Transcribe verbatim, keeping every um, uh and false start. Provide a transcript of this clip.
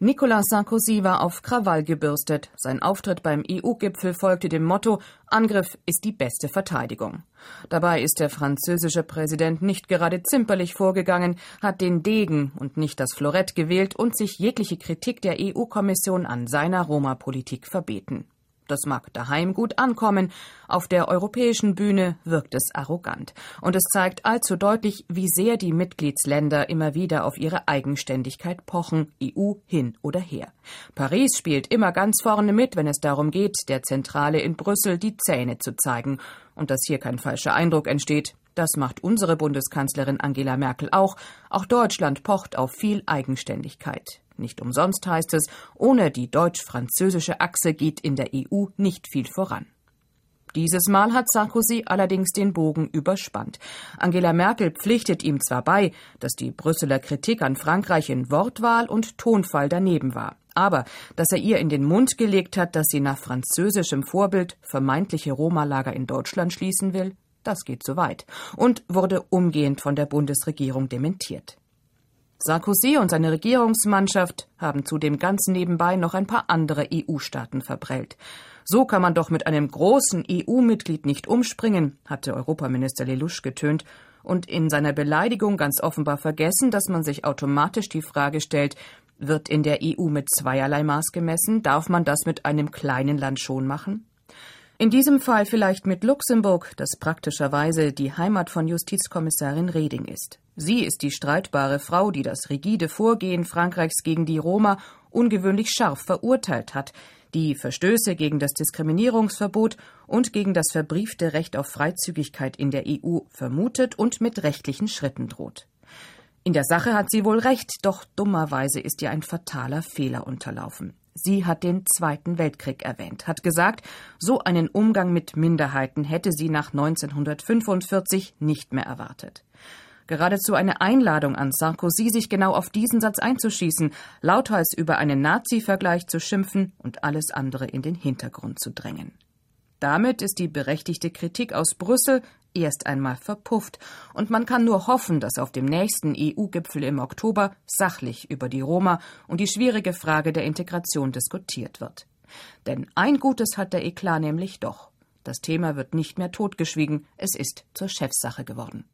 Nicolas Sarkozy war auf Krawall gebürstet. Sein Auftritt beim E U-Gipfel folgte dem Motto: Angriff ist die beste Verteidigung. Dabei ist der französische Präsident nicht gerade zimperlich vorgegangen, hat den Degen und nicht das Florett gewählt und sich jegliche Kritik der E U-Kommission an seiner Roma-Politik verbeten. Das mag daheim gut ankommen, auf der europäischen Bühne wirkt es arrogant. Und es zeigt allzu deutlich, wie sehr die Mitgliedsländer immer wieder auf ihre Eigenständigkeit pochen, E U hin oder her. Paris spielt immer ganz vorne mit, wenn es darum geht, der Zentrale in Brüssel die Zähne zu zeigen. Und dass hier kein falscher Eindruck entsteht, das macht unsere Bundeskanzlerin Angela Merkel auch. Auch Deutschland pocht auf viel Eigenständigkeit. Nicht umsonst heißt es, ohne die deutsch-französische Achse geht in der E U nicht viel voran. Dieses Mal hat Sarkozy allerdings den Bogen überspannt. Angela Merkel pflichtet ihm zwar bei, dass die Brüsseler Kritik an Frankreich in Wortwahl und Tonfall daneben war. Aber dass er ihr in den Mund gelegt hat, dass sie nach französischem Vorbild vermeintliche Roma-Lager in Deutschland schließen will, das geht zu weit und wurde umgehend von der Bundesregierung dementiert. Sarkozy und seine Regierungsmannschaft haben zudem ganz nebenbei noch ein paar andere E U-Staaten verprellt. So kann man doch mit einem großen E U-Mitglied nicht umspringen, hatte Europaminister Lellouche getönt und in seiner Beleidigung ganz offenbar vergessen, dass man sich automatisch die Frage stellt, wird in der E U mit zweierlei Maß gemessen? Darf man das mit einem kleinen Land schon machen? In diesem Fall vielleicht mit Luxemburg, das praktischerweise die Heimat von Justizkommissarin Reding ist. Sie ist die streitbare Frau, die das rigide Vorgehen Frankreichs gegen die Roma ungewöhnlich scharf verurteilt hat, die Verstöße gegen das Diskriminierungsverbot und gegen das verbriefte Recht auf Freizügigkeit in der E U vermutet und mit rechtlichen Schritten droht. In der Sache hat sie wohl recht, doch dummerweise ist ihr ein fataler Fehler unterlaufen. Sie hat den Zweiten Weltkrieg erwähnt, hat gesagt, so einen Umgang mit Minderheiten hätte sie nach neunzehnhundertfünfundvierzig nicht mehr erwartet. Geradezu eine Einladung an Sarkozy, sich genau auf diesen Satz einzuschießen, lauthals über einen Nazi-Vergleich zu schimpfen und alles andere in den Hintergrund zu drängen. Damit ist die berechtigte Kritik aus Brüssel erst einmal verpufft und man kann nur hoffen, dass auf dem nächsten E U-Gipfel im Oktober sachlich über die Roma und die schwierige Frage der Integration diskutiert wird. Denn ein Gutes hat der Eklat nämlich doch. Das Thema wird nicht mehr totgeschwiegen, es ist zur Chefsache geworden.